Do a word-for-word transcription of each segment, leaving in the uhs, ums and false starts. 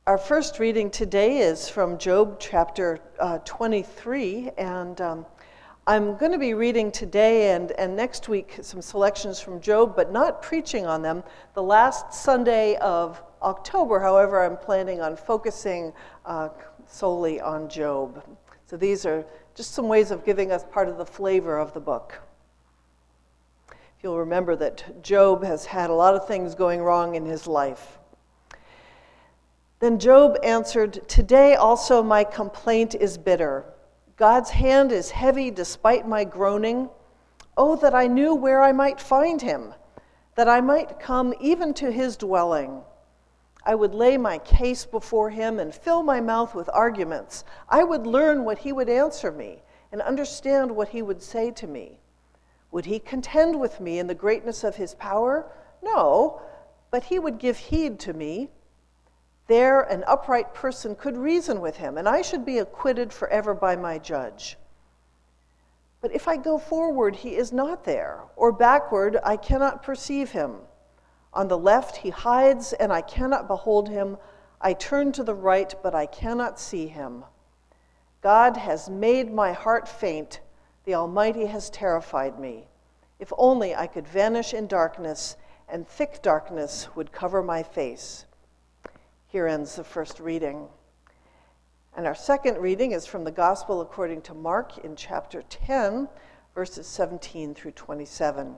Our first reading today is from Job chapter uh, twenty-three, and um, I'm going to be reading today and, and next week some selections from Job, but not preaching on them. The last Sunday of October, however, I'm planning on focusing uh, solely on Job. So these are just some ways of giving us part of the flavor of the book. If you'll remember that Job has had a lot of things going wrong in his life. Then Job answered, "Today also my complaint is bitter. God's hand is heavy despite my groaning. Oh, that I knew where I might find him, that I might come even to his dwelling. I would lay my case before him and fill my mouth with arguments. I would learn what he would answer me and understand what he would say to me. Would he contend with me in the greatness of his power? No, but he would give heed to me. There an upright person could reason with him, and I should be acquitted forever by my judge. But if I go forward, he is not there, or backward, I cannot perceive him. On the left he hides, and I cannot behold him. I turn to the right, but I cannot see him. God has made my heart faint. The Almighty has terrified me. If only I could vanish in darkness, and thick darkness would cover my face." Here ends the first reading. And our second reading is from the Gospel according to Mark in chapter ten, verses seventeen through twenty-seven.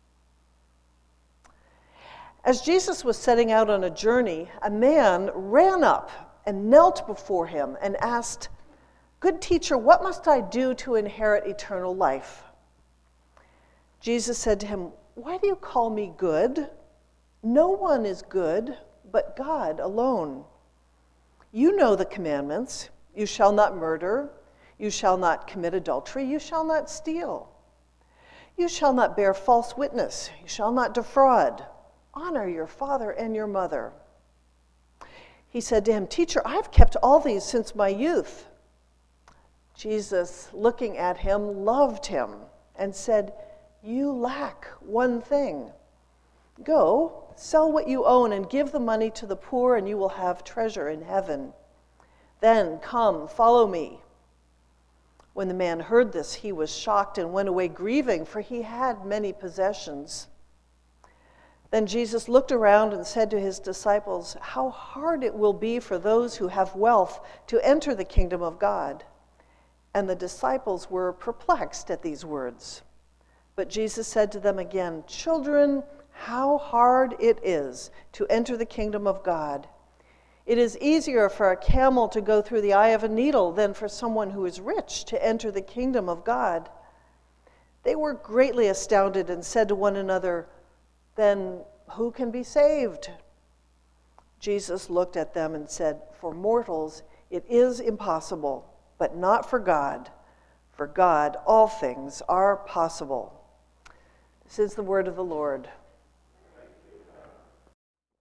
As Jesus was setting out on a journey, a man ran up and knelt before him and asked, "Good teacher, what must I do to inherit eternal life?" Jesus said to him, "Why do you call me good? No one is good but God alone. You know the commandments. You shall not murder. You shall not commit adultery. You shall not steal. You shall not bear false witness. You shall not defraud. Honor your father and your mother." He said to him, "Teacher, I've kept all these since my youth." Jesus, looking at him, loved him and said, "You lack one thing. Go, sell what you own and give the money to the poor, and you will have treasure in heaven. Then come, follow me." When the man heard this, he was shocked and went away grieving, for he had many possessions. Then Jesus looked around and said to his disciples, "How hard it will be for those who have wealth to enter the kingdom of God." And the disciples were perplexed at these words. But Jesus said to them again, "Children, how hard it is to enter the kingdom of God. It is easier for a camel to go through the eye of a needle than for someone who is rich to enter the kingdom of God." They were greatly astounded and said to one another, "Then who can be saved?" Jesus looked at them and said, "For mortals it is impossible, but not for God. For God all things are possible." This is the word of the Lord.